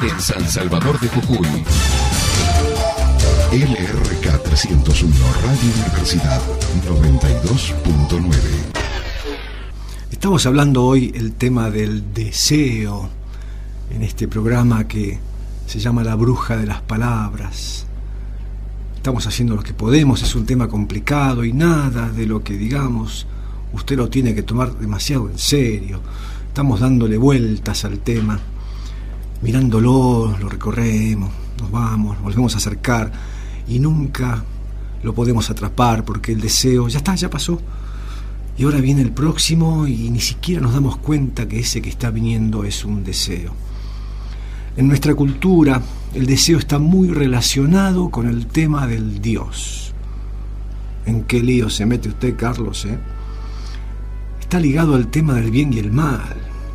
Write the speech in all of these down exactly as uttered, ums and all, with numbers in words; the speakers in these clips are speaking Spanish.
en San Salvador de Jujuy. L R K trescientos uno Radio Universidad noventa y dos punto nueve. Estamos hablando hoy el tema del deseo en este programa que se llama La Bruja de las Palabras. Estamos haciendo lo que podemos, es un tema complicado y nada de lo que digamos usted lo tiene que tomar demasiado en serio. Estamos dándole vueltas al tema, mirándolo, lo recorremos, nos vamos, nos volvemos a acercar y nunca lo podemos atrapar porque el deseo ya está, ya pasó y ahora viene el próximo y ni siquiera nos damos cuenta que ese que está viniendo es un deseo. En nuestra cultura el deseo está muy relacionado con el tema del Dios. ¿En qué lío se mete usted, Carlos? Eh? Está ligado al tema del bien y el mal.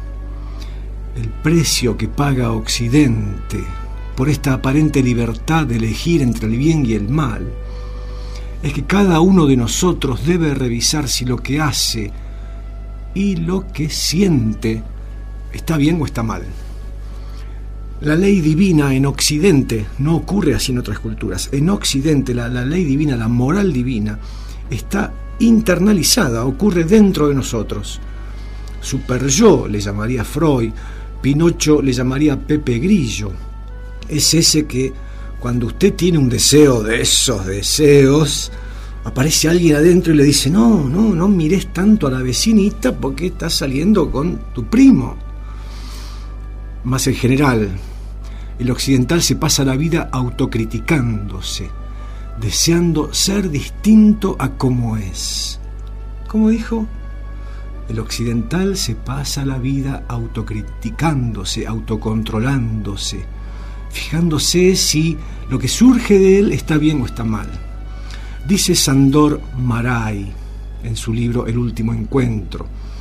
El precio que paga Occidente por esta aparente libertad de elegir entre el bien y el mal es que cada uno de nosotros debe revisar si lo que hace y lo que siente está bien o está mal. La ley divina en Occidente, no ocurre así en otras culturas, en Occidente la, la ley divina, la moral divina, está internalizada, ocurre dentro de nosotros. Super yo le llamaría Freud, Pinocho le llamaría Pepe Grillo. Es ese que cuando usted tiene un deseo de esos deseos, aparece alguien adentro y le dice, no, no, no mires tanto a la vecinita porque estás saliendo con tu primo. Más en general, el occidental se pasa la vida autocriticándose, deseando ser distinto a como es. ¿Cómo dijo? El occidental se pasa la vida autocriticándose, autocontrolándose, fijándose si lo que surge de él está bien o está mal. Dice Sándor Márai en su libro El último encuentro.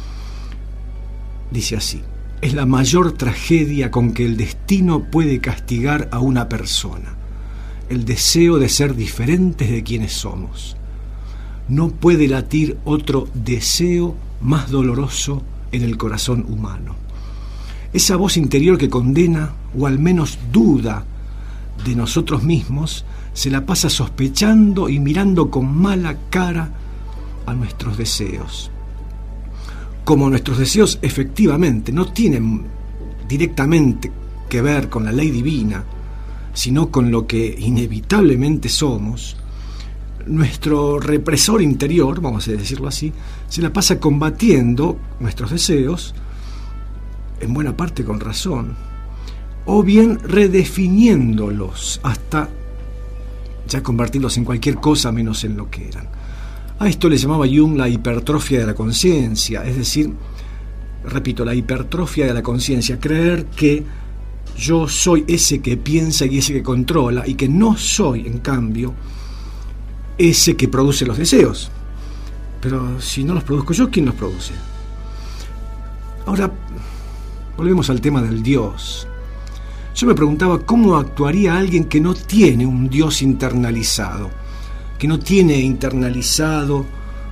Dice así: es la mayor tragedia con que el destino puede castigar a una persona, el deseo de ser diferentes de quienes somos. No puede latir otro deseo más doloroso en el corazón humano. Esa voz interior que condena o al menos duda de nosotros mismos se la pasa sospechando y mirando con mala cara a nuestros deseos. Como nuestros deseos efectivamente no tienen directamente que ver con la ley divina, sino con lo que inevitablemente somos, nuestro represor interior, vamos a decirlo así, se la pasa combatiendo nuestros deseos, en buena parte con razón, o bien redefiniéndolos hasta ya convertirlos en cualquier cosa menos en lo que eran. A esto le llamaba Jung la hipertrofia de la conciencia, es decir, repito, la hipertrofia de la conciencia, creer que yo soy ese que piensa y ese que controla y que no soy, en cambio, ese que produce los deseos. Pero si no los produzco yo, ¿quién los produce? Ahora, volvemos al tema del Dios. Yo me preguntaba cómo actuaría alguien que no tiene un Dios internalizado, que no tiene internalizado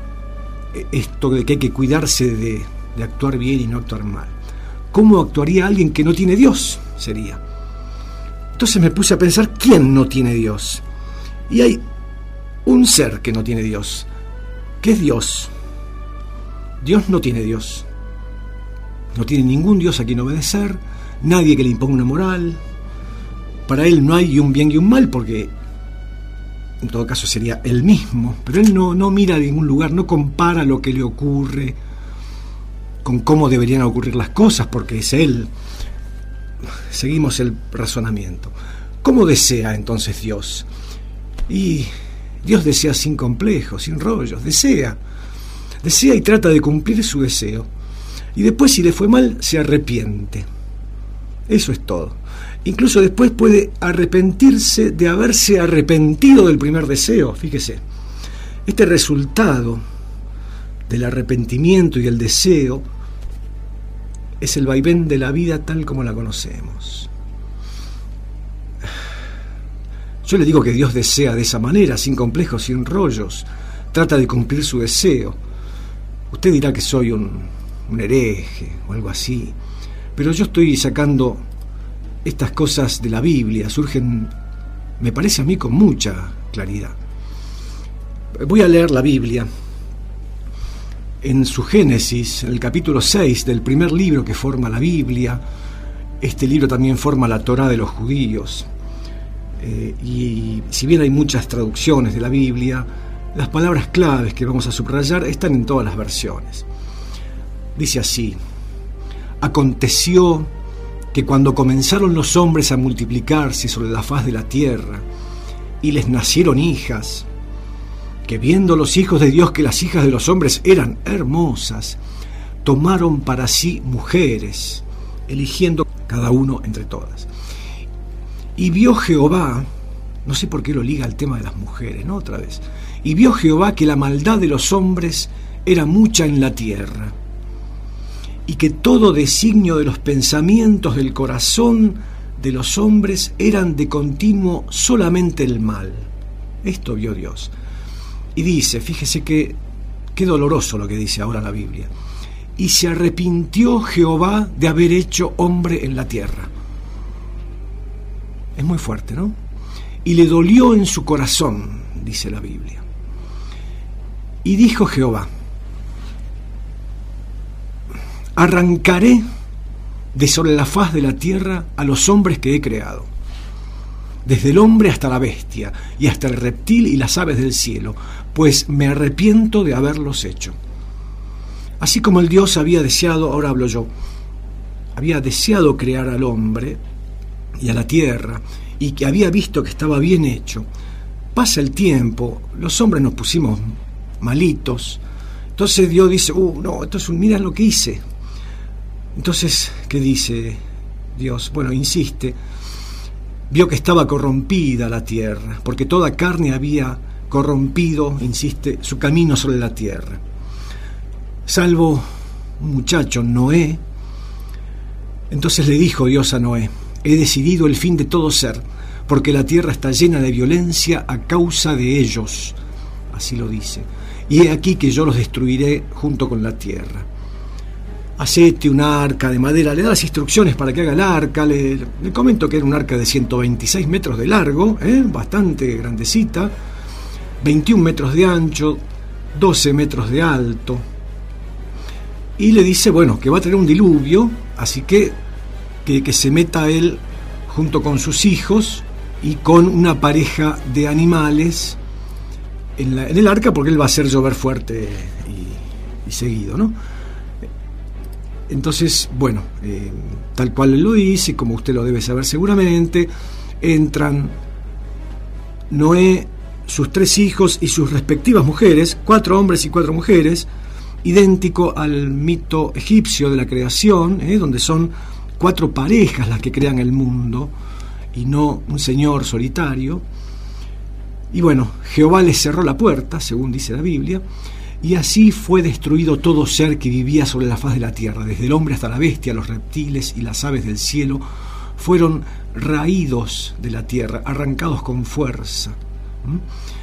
esto de que hay que cuidarse de, de actuar bien y no actuar mal. ¿Cómo actuaría alguien que no tiene Dios? Sería. Entonces me puse a pensar, ¿quién no tiene Dios? Y hay un ser que no tiene Dios. ¿Qué es Dios? Dios no tiene Dios. No tiene ningún Dios a quien obedecer, nadie que le imponga una moral. Para él no hay un bien y un mal, porque en todo caso sería él mismo, pero él no, no mira a ningún lugar, no compara lo que le ocurre con cómo deberían ocurrir las cosas, porque es él. Seguimos el razonamiento. ¿Cómo desea entonces Dios? Y Dios desea sin complejos, sin rollos, desea. Desea y trata de cumplir su deseo. Y después, si le fue mal, se arrepiente. Eso es todo. Incluso después puede arrepentirse de haberse arrepentido del primer deseo. Fíjese, este resultado del arrepentimiento y el deseo es el vaivén de la vida tal como la conocemos. Yo le digo que Dios desea de esa manera, sin complejos, sin rollos. Trata de cumplir su deseo. Usted dirá que soy un, un hereje o algo así, pero yo estoy sacando estas cosas de la Biblia surgen, me parece a mí, con mucha claridad. Voy a leer la Biblia. En su Génesis, en el capítulo seis del primer libro que forma la Biblia, este libro también forma la Torá de los judíos. Eh, y si bien hay muchas traducciones de la Biblia, las palabras claves que vamos a subrayar están en todas las versiones. Dice así: aconteció que cuando comenzaron los hombres a multiplicarse sobre la faz de la tierra, y les nacieron hijas, que viendo los hijos de Dios que las hijas de los hombres eran hermosas, tomaron para sí mujeres, eligiendo cada uno entre todas. Y vio Jehová, no sé por qué lo liga al tema de las mujeres, ¿no? Otra vez. Y vio Jehová que la maldad de los hombres era mucha en la tierra, y que todo designio de los pensamientos del corazón de los hombres eran de continuo solamente el mal. Esto vio Dios. Y dice, fíjese que qué doloroso lo que dice ahora la Biblia. Y se arrepintió Jehová de haber hecho hombre en la tierra. Es muy fuerte, ¿no? Y le dolió en su corazón, dice la Biblia. Y dijo Jehová: arrancaré de sobre la faz de la tierra a los hombres que he creado, desde el hombre hasta la bestia, y hasta el reptil y las aves del cielo, pues me arrepiento de haberlos hecho. Así como el Dios había deseado, ahora hablo yo, había deseado crear al hombre y a la tierra, y que había visto que estaba bien hecho. Pasa el tiempo, los hombres nos pusimos malitos, entonces Dios dice, uh, no, entonces mira lo que hice. Entonces, ¿qué dice Dios? Bueno, insiste, vio que estaba corrompida la tierra, porque toda carne había corrompido, insiste, su camino sobre la tierra. Salvo un muchacho, Noé. Entonces le dijo Dios a Noé: he decidido el fin de todo ser, porque la tierra está llena de violencia a causa de ellos. Así lo dice. Y he aquí que yo los destruiré junto con la tierra. Hacete un arca de madera, le da las instrucciones para que haga el arca, le, le comento que era un arca de ciento veintiséis metros de largo, ¿eh? Bastante grandecita, veintiún metros de ancho, doce metros de alto, y le dice, bueno, que va a tener un diluvio, así que que, que se meta él junto con sus hijos y con una pareja de animales en, la, en el arca, porque él va a hacer llover fuerte y, y seguido, ¿no? Entonces, bueno, eh, tal cual él lo dice, como usted lo debe saber seguramente, entran Noé, sus tres hijos y sus respectivas mujeres, cuatro hombres y cuatro mujeres, idéntico al mito egipcio de la creación, eh, donde son cuatro parejas las que crean el mundo y no un señor solitario. Y bueno, Jehová les cerró la puerta, según dice la Biblia, y así fue destruido todo ser que vivía sobre la faz de la tierra, desde el hombre hasta la bestia, los reptiles y las aves del cielo, fueron raídos de la tierra, arrancados con fuerza. ¿Mm?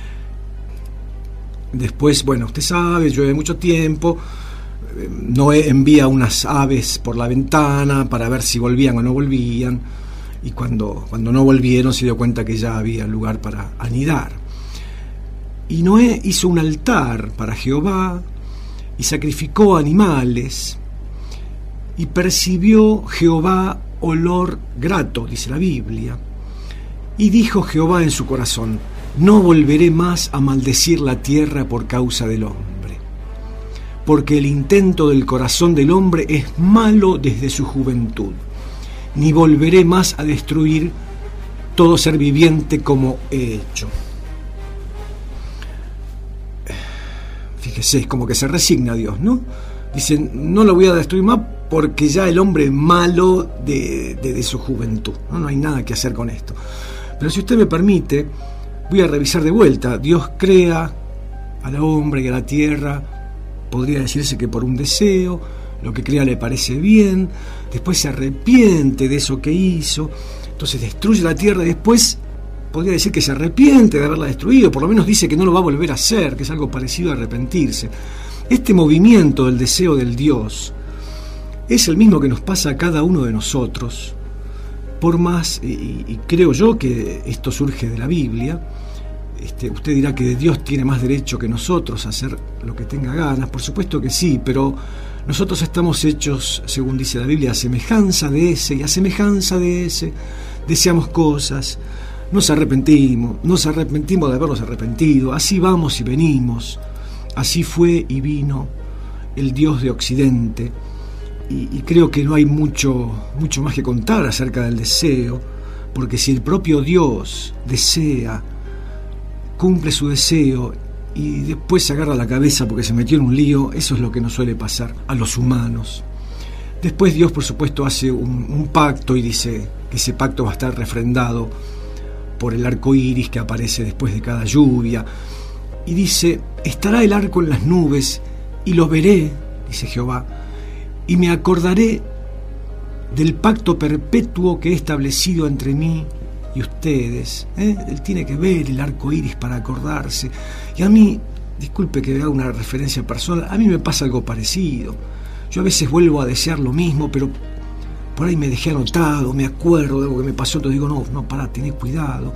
Después, bueno, usted sabe, llueve mucho tiempo, Noé envía unas aves por la ventana para ver si volvían o no volvían, y cuando, cuando no volvieron se dio cuenta que ya había lugar para anidar. Y Noé hizo un altar para Jehová y sacrificó animales, y percibió Jehová olor grato, dice la Biblia. Y dijo Jehová en su corazón: no volveré más a maldecir la tierra por causa del hombre, porque el intento del corazón del hombre es malo desde su juventud, ni volveré más a destruir todo ser viviente como he hecho. Fíjese, es como que se resigna a Dios, ¿no? Dicen, no lo voy a destruir más porque ya el hombre es malo de, de, de su juventud, ¿no? No hay nada que hacer con esto. Pero si usted me permite, voy a revisar de vuelta. Dios crea al hombre y a la tierra, podría decirse que por un deseo, lo que crea le parece bien, después se arrepiente de eso que hizo, entonces destruye la tierra y después podría decir que se arrepiente de haberla destruido, por lo menos dice que no lo va a volver a hacer, que es algo parecido a arrepentirse. Este movimiento del deseo del Dios es el mismo que nos pasa a cada uno de nosotros por más, y, y creo yo que esto surge de la Biblia, este, usted dirá que Dios tiene más derecho que nosotros a hacer lo que tenga ganas, por supuesto que sí, pero nosotros estamos hechos, según dice la Biblia, a semejanza de ese, y a semejanza de ese deseamos cosas, nos arrepentimos, nos arrepentimos de habernos arrepentido, así vamos y venimos, así fue y vino el Dios de Occidente, y, y creo que no hay mucho, mucho más que contar acerca del deseo, porque si el propio Dios desea, cumple su deseo y después se agarra la cabeza porque se metió en un lío, eso es lo que nos suele pasar a los humanos. Después Dios, por supuesto, hace un, un pacto y dice que ese pacto va a estar refrendado por el arco iris que aparece después de cada lluvia. Y dice: estará el arco en las nubes y lo veré, dice Jehová, y me acordaré del pacto perpetuo que he establecido entre mí y ustedes. ¿eh? Él tiene que ver el arco iris para acordarse. Y a mí, disculpe que haga una referencia personal, a mí me pasa algo parecido. Yo a veces vuelvo a desear lo mismo, pero por ahí me dejé anotado, me acuerdo de algo que me pasó, entonces digo, no, no, pará, tenés cuidado.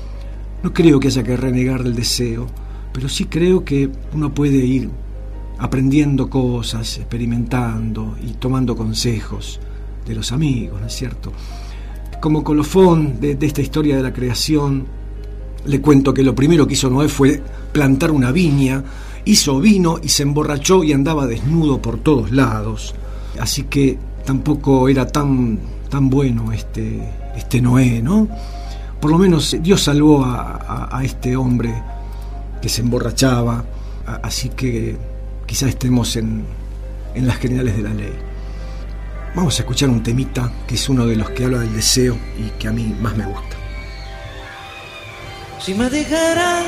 No creo que haya que renegar del deseo, pero sí creo que uno puede ir aprendiendo cosas, experimentando y tomando consejos de los amigos, ¿no es cierto? Como colofón de, de esta historia de la creación, le cuento que lo primero que hizo Noé fue plantar una viña, hizo vino y se emborrachó y andaba desnudo por todos lados. Así que tampoco era tan, tan bueno este, este Noé, ¿no? Por lo menos Dios salvó a, a, a este hombre que se emborrachaba, a, así que quizás estemos en, en las generales de la ley. Vamos a escuchar un temita que es uno de los que habla del deseo y que a mí más me gusta. Si me dijeran,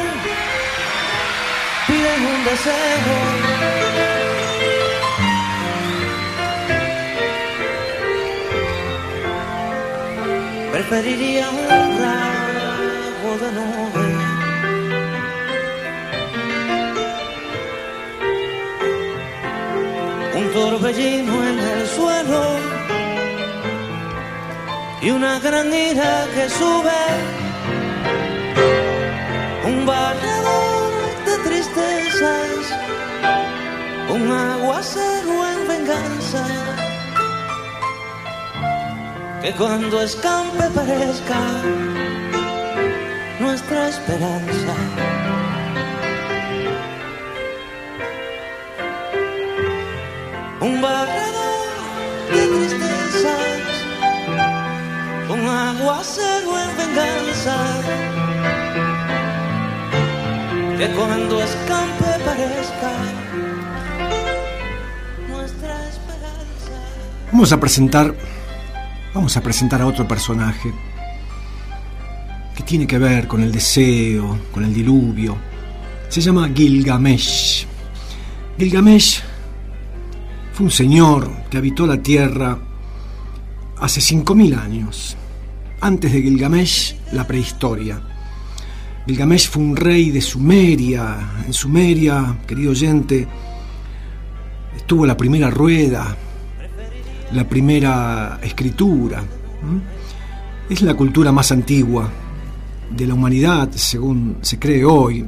piden un deseo, preferiría un ramo de nube, un torbellino en el suelo y una gran ira que sube, un bañador de tristezas, un aguacero en venganza, que cuando escampe parezca nuestra esperanza. Un barredor de tristezas, un aguacero en venganza, que cuando escampe parezca nuestra esperanza. Vamos a presentar, vamos a presentar a otro personaje que tiene que ver con el deseo, con el diluvio. Se llama Gilgamesh. Gilgamesh fue un señor que habitó la tierra hace cinco mil años. Antes de Gilgamesh, la prehistoria. Gilgamesh fue un rey de Sumeria. En Sumeria, querido oyente, estuvo la primera rueda, la primera escritura. Es la cultura más antigua de la humanidad, según se cree hoy.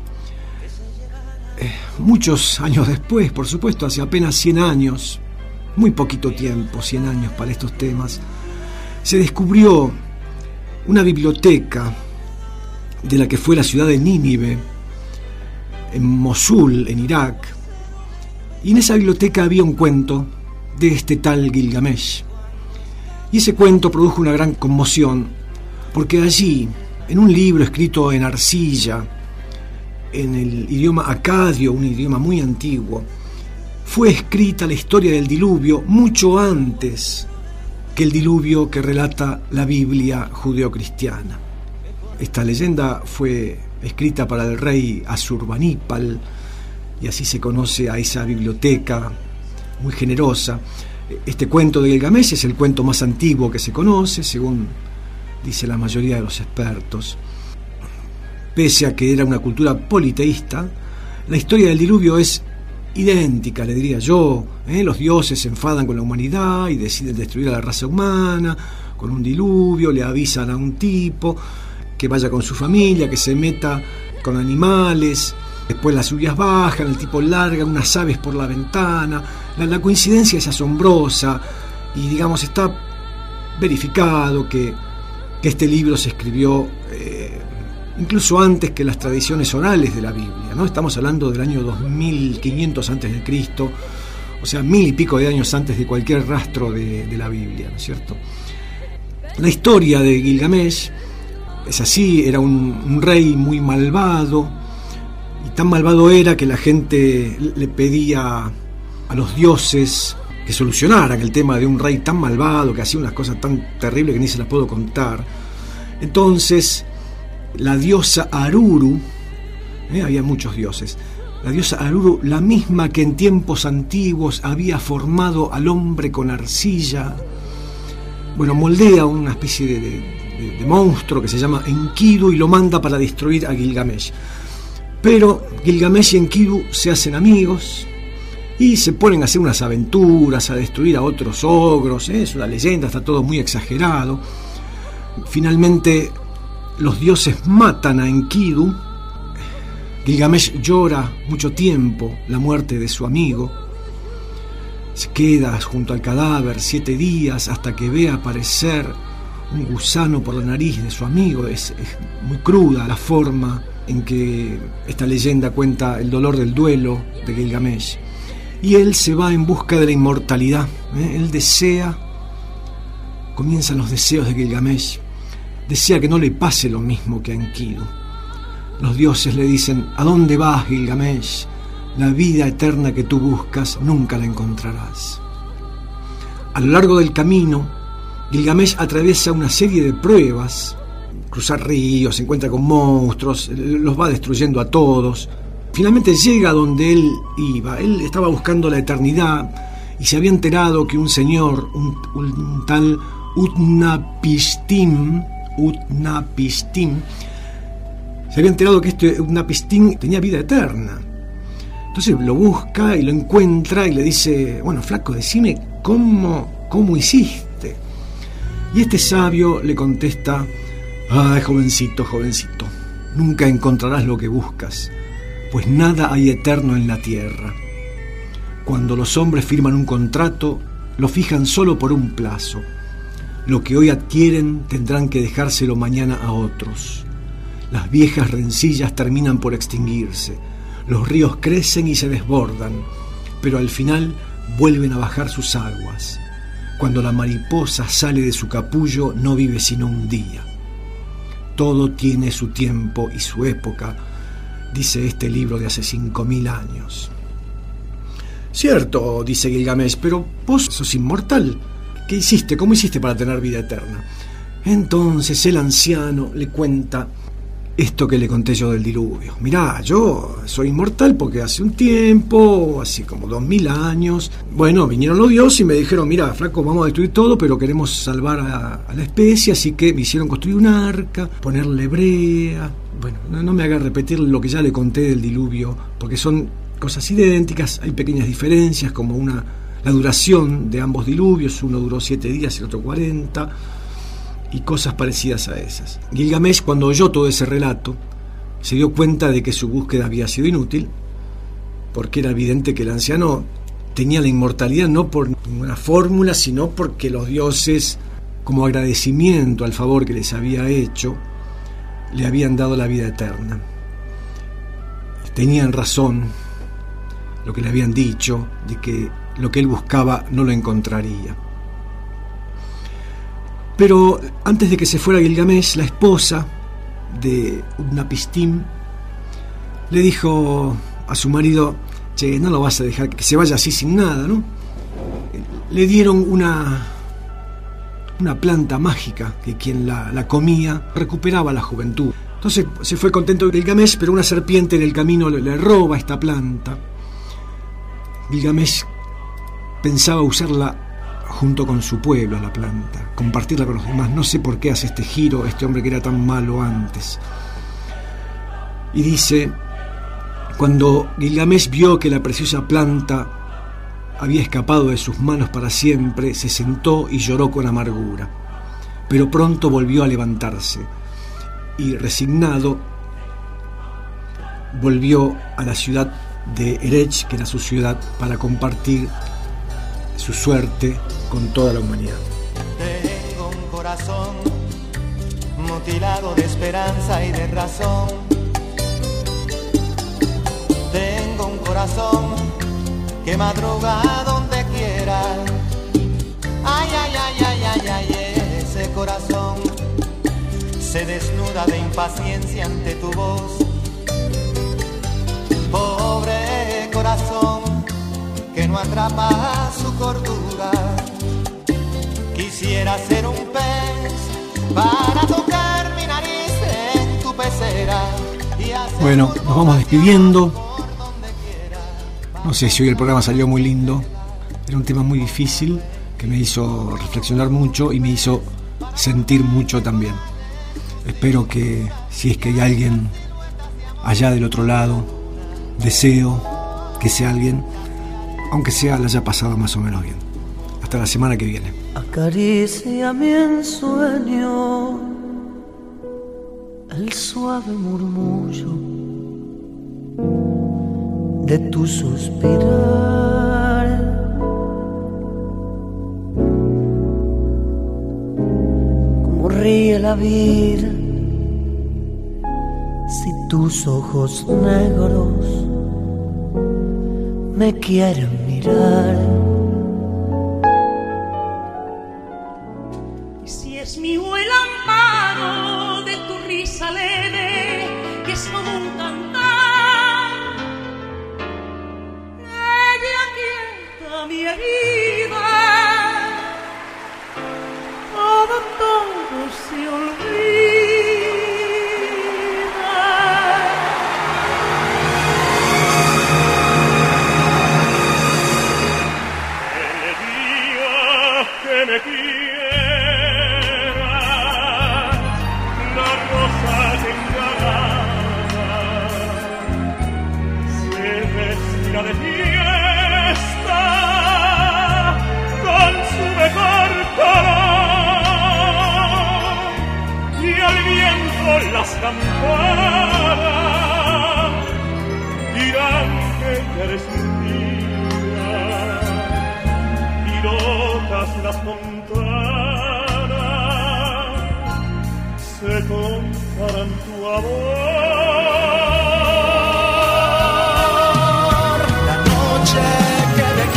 Eh, muchos años después, por supuesto, hace apenas cien años, muy poquito tiempo, cien años para estos temas, se descubrió una biblioteca de la que fue la ciudad de Nínive, en Mosul, en Irak, y en esa biblioteca había un cuento de este tal Gilgamesh. Y ese cuento produjo una gran conmoción, porque allí, en un libro escrito en arcilla, en el idioma acadio, un idioma muy antiguo, fue escrita la historia del diluvio mucho antes que el diluvio que relata la Biblia judeocristiana. Esta leyenda fue escrita para el rey Asurbanipal, y así se conoce a esa biblioteca muy generosa. Este cuento de Gilgamesh es el cuento más antiguo que se conoce, según dice la mayoría de los expertos. Pese a que era una cultura politeísta, la historia del diluvio es idéntica, le diría yo. ¿eh? Los dioses se enfadan con la humanidad y deciden destruir a la raza humana, con un diluvio, le avisan a un tipo que vaya con su familia, que se meta con animales, después las lluvias bajan, el tipo larga unas aves por la ventana, la, la coincidencia es asombrosa y digamos está verificado que, que este libro se escribió eh, incluso antes que las tradiciones orales de la Biblia, ¿no? Estamos hablando del año dos mil quinientos antes de Cristo, o sea, mil y pico de años antes de cualquier rastro de, de la Biblia, ¿no es cierto? La historia de Gilgamesh es así, era un, un rey muy malvado, y tan malvado era que la gente le pedía a los dioses que solucionaran el tema de un rey tan malvado, que hacía unas cosas tan terribles que ni se las puedo contar. Entonces, la diosa Aruru, ¿eh? había muchos dioses, la diosa Aruru, la misma que en tiempos antiguos había formado al hombre con arcilla, bueno, moldea una especie de, de, de monstruo que se llama Enkidu y lo manda para destruir a Gilgamesh. Pero Gilgamesh y Enkidu se hacen amigos y se ponen a hacer unas aventuras, a destruir a otros ogros, ¿eh? Es una leyenda, está todo muy exagerado. Finalmente los dioses matan a Enkidu. Gilgamesh llora mucho tiempo la muerte de su amigo. Se queda junto al cadáver siete días hasta que ve aparecer un gusano por la nariz de su amigo. Es, es muy cruda la forma en que esta leyenda cuenta el dolor del duelo de Gilgamesh. Y él se va en busca de la inmortalidad. ¿eh? Él desea, comienzan los deseos de Gilgamesh, desea que no le pase lo mismo que a Enkidu. Los dioses le dicen: ¿a dónde vas, Gilgamesh? La vida eterna que tú buscas nunca la encontrarás. A lo largo del camino, Gilgamesh atraviesa una serie de pruebas, cruzar ríos, se encuentra con monstruos, los va destruyendo a todos. Finalmente llega donde él iba. Él estaba buscando la eternidad y se había enterado que un señor, un, un tal Utnapishtim, Utnapishtim, se había enterado que este Utnapishtim tenía vida eterna. Entonces lo busca y lo encuentra y le dice: bueno, flaco, decime cómo, cómo hiciste. Y este sabio le contesta: ay, jovencito, jovencito, nunca encontrarás lo que buscas, pues nada hay eterno en la tierra. Cuando los hombres firman un contrato, lo fijan solo por un plazo. Lo que hoy adquieren tendrán que dejárselo mañana a otros. Las viejas rencillas terminan por extinguirse. Los ríos crecen y se desbordan, pero al final vuelven a bajar sus aguas. Cuando la mariposa sale de su capullo, no vive sino un día. Todo tiene su tiempo y su época, dice este libro de hace cinco mil años. Cierto, dice Gilgamesh, pero vos sos inmortal. ¿Qué hiciste? ¿Cómo hiciste para tener vida eterna? Entonces el anciano le cuenta esto que le conté yo del diluvio. Mirá, yo soy inmortal porque hace un tiempo, así como dos mil años, bueno, vinieron los dioses y me dijeron: mirá, flaco, vamos a destruir todo, pero queremos salvar a, a la especie, así que me hicieron construir un arca, ponerle brea. Bueno, no, no me haga repetir lo que ya le conté del diluvio, porque son cosas idénticas, hay pequeñas diferencias, como una la duración de ambos diluvios, uno duró siete días y el otro cuarenta, y cosas parecidas a esas. Gilgamesh, cuando oyó todo ese relato, se dio cuenta de que su búsqueda había sido inútil, porque era evidente que el anciano tenía la inmortalidad no por ninguna fórmula, sino porque los dioses, como agradecimiento al favor que les había hecho, le habían dado la vida eterna. Tenían razón lo que le habían dicho, de que lo que él buscaba no lo encontraría. Pero antes de que se fuera Gilgamesh, la esposa de Utnapishtim le dijo a su marido: che, no lo vas a dejar que se vaya así sin nada, ¿no? Le dieron una, una planta mágica que quien la, la comía recuperaba la juventud. Entonces se fue contento Gilgamesh, pero una serpiente en el camino le, le roba esta planta. Gilgamesh pensaba usarla junto con su pueblo, a la planta, compartirla con los demás. No sé por qué hace este giro este hombre que era tan malo antes. Y dice: cuando Gilgamesh vio que la preciosa planta había escapado de sus manos para siempre, se sentó y lloró con amargura. pero pronto volvió a levantarse y, resignado, volvió a la ciudad de Erech, que era su ciudad, para compartir su suerte con toda la humanidad. Tengo un corazón mutilado de esperanza y de razón. Tengo un corazón que madruga donde quiera. Ay, ay, ay, ay, ay, ay, ese corazón se desnuda de impaciencia ante tu voz. Pobre corazón que no atrapa su cordura. Quisiera ser un pez para tocar mi nariz en tu pecera y hacer. Bueno, nos vamos despidiendo. No sé si hoy el programa salió muy lindo. Era un tema muy difícil que me hizo reflexionar mucho y me hizo sentir mucho también. Espero que, si es que hay alguien allá del otro lado, deseo que sea alguien, aunque sea, la haya pasado más o menos bien. Hasta la semana que viene. Acaríciame en sueño el suave murmullo de tu suspirar. Como ríe la vida si tus ojos negros me quieren mirar. Y si es mío el amparo de tu risa leve, que es como un cantar, ella quieta mi herida, todo, todo se olvida. Me quiera la rosa encarnada, se vestira de fiesta con su mejor color, y al viento las campanas dirán que eres mía, y locas las montanas se contarán tu amor. La noche que me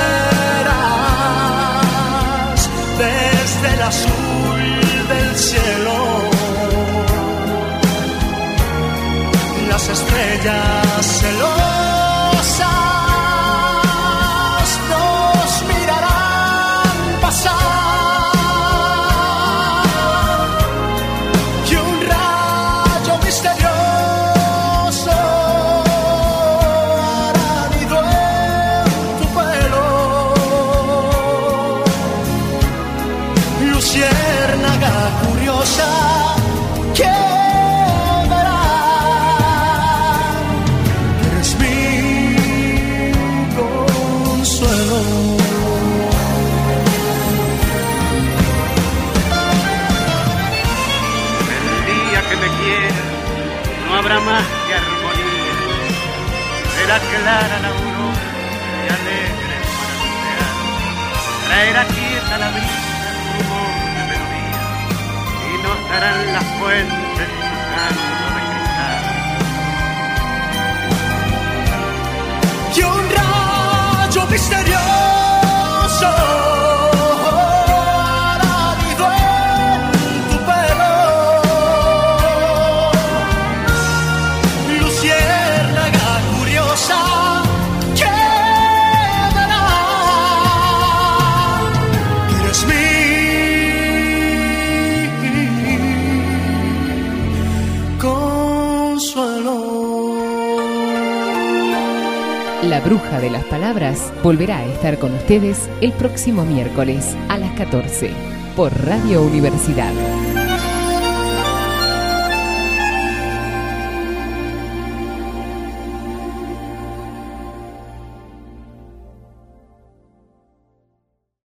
quieras desde el azul del cielo, las estrellas celosas nos mirarán pasar. Más que armonía, será clara la aurora y alegre el manantial, traerá quieta la brisa su rumor de melodía y nos darán las fuentes su canto de cristal. Y un rayo misterioso La Bruja de las Palabras volverá a estar con ustedes el próximo miércoles a las catorce por Radio Universidad.